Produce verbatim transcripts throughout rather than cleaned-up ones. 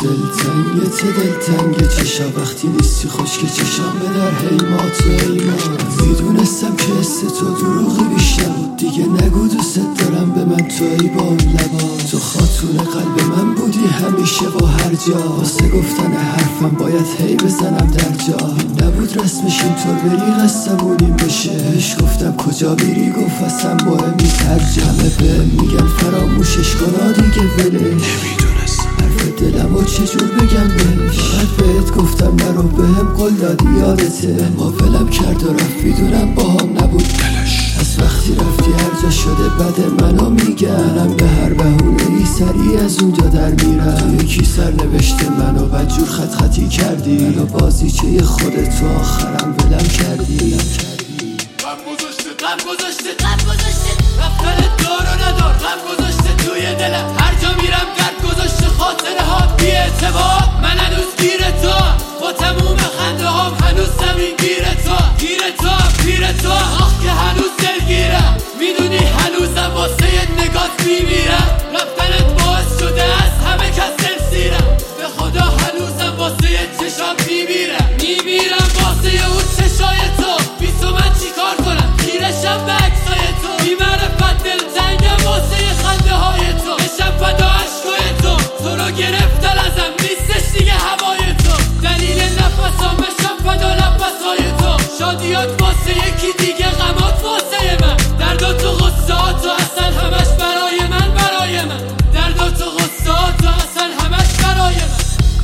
دلتنگه چه دلتنگه چشا وقتی نیستی خشک چشام به در حیمات و ایمات. میدونستم که حس تو دروغی بیش نبود، دیگه نگو دوست دارم به من تو ای با اون لبات. تو خاتون قلب من بودی همیشه و هر جا، واسه گفتن حرفم باید هی بزنم در جا. نبود رسمش اینطور بری قصمونیم بشه، بهش گفتم کجا میری گفت اصلا مهمی هر جا. همه بهم میگن فراموشش کنا دیگه ولش، نمیدونستم حرف دلم و چجور بگم بهش. فقط بهت گفتم نرو بهم قول دادی یادته، اما ولم کرد و رفت میدونم با هم نبود دلش. از وقتی رفتی هر جا شده بد منو میگن، به هر بهونه ای سریع از اونجا در میرم. تو یکی سر نوشته منو بدجور خط خطی کردی، منو بازیچه خودت تو آخرم ولم کردی. غم گذاشته غم گذاشته غم گذاشته رفتن دار و ندار، غم گذاشته توی دلم هر جا میرم گرد گذاشته. خاطره ها بی اعتبار من هنوز گیر تو، با تموم خنده هم هنوز زمین گیر تو. گیر تو پیر تو آخ که هنوز دلگیرم، میدونی هنوزم واسه نگات میمیرم. رفتنت باعث شده از همه کس دلسیرم، به خدا هنوزم واسه چشام میمیرم. میمیرم واسه اون چشای تو، بی تو من چی کار کنم خیرشم به عکسای تو. بی معرفت دلتنگم واسه خنده های تو، بشم فدا عشقای تو. تو رو گرفتن ازم نیستش دیگه هوای تو، دلیل نفسام بشم فدا نفسهای تو. شادیات واسه یکی دیگه، غمات واسه من، دردات و غصات و اصلا همش برای من برای من. دردات و غصات و اصلا همش برای من.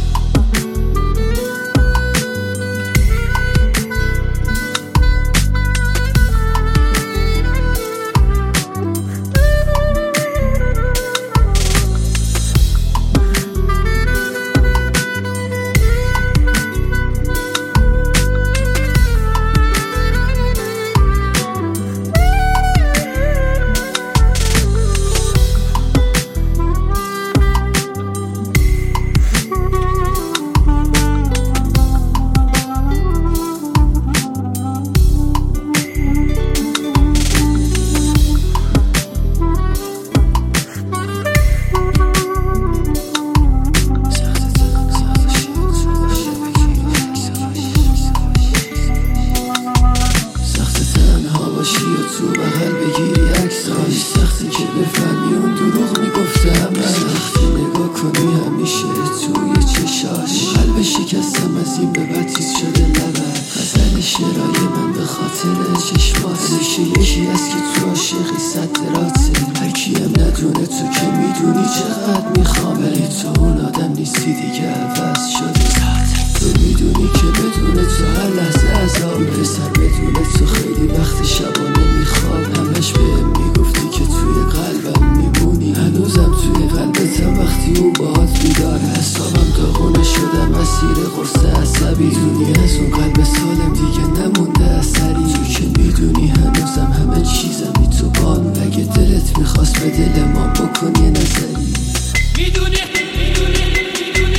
تو بغل بگیری عکساش، سختی که بفهمی اون دروغ میگفتم من. سختی نگاه کنی همیشه توی چشاش، قلب شکستم از این به بعد تیز شده لبت. غزل شعرهای من به خاطر چشمات، همیشه یکی هست که تو عاشقی صدراته. هر کیم ندونه تو که میدونی چقدر میخوام، ولی تو اون آدم نیستی دیگه عوض شده. تو میدونی که بدون تو هر لحظه عذاب، پسر بدون تو خیلی وقت شبانه میخوام. همش بهم میگفتی که توی قلبم میمونی، هنوزم توی قلبتم وقتی اون باهات بیداره. حسابم داغونه شدم اسیر قرص عصبی، دونی از اون قلب سالم دیگه نمونده اثری. تو که میدونی هنوزم همه چیزم بی تو بان، اگه دلت میخواست به دل ما بکن یه نظری. میدونی میدونی میدونی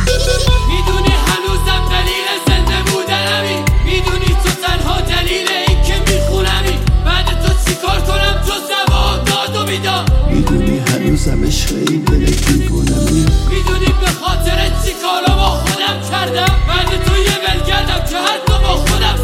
میدونی هنوزم دلیل زنده بودنمی، میدونی تو تنها دلیل این که میخونمی. بعد تو چی کار کنم جز دوام داد و بیدار، میدونی هنوزم عشق این دل دیوونمی. میدونی به خاطر چی کارا با خودم کردم، بعد تو یه ول کردم که حتی با خودم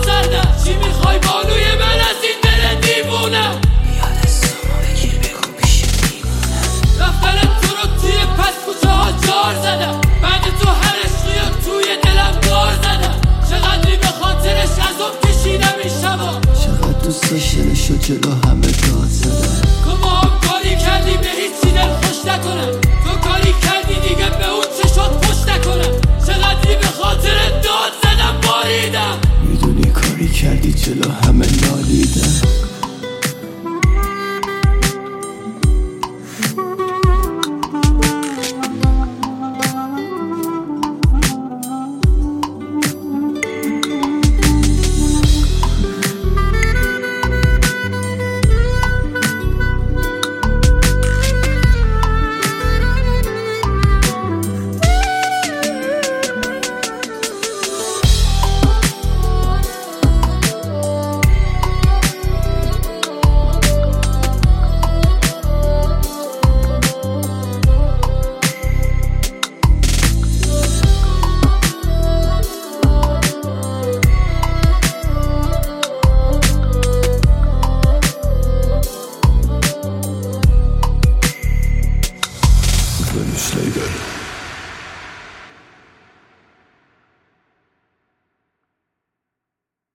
Label